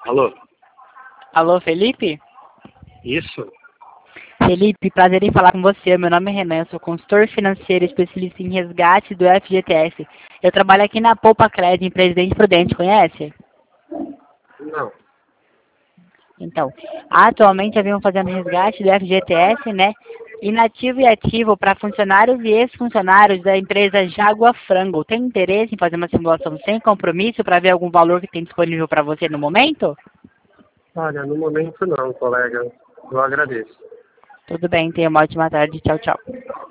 Alô? Alô, Felipe? Isso? Felipe, prazer em falar com você. Meu nome é Renan, eu sou consultor financeiro especialista em resgate do FGTS. Eu trabalho aqui na Poupa Cred, em Presidente Prudente, conhece? Não. Então, atualmente haviam fazendo resgate do FGTS, né? Inativo e ativo para funcionários e ex-funcionários da empresa Jagua Frango. Tem interesse em fazer uma simulação sem compromisso para ver algum valor que tem disponível para você no momento? Olha, no momento não, colega. Eu agradeço. Tudo bem, tenha uma ótima tarde. Tchau, tchau.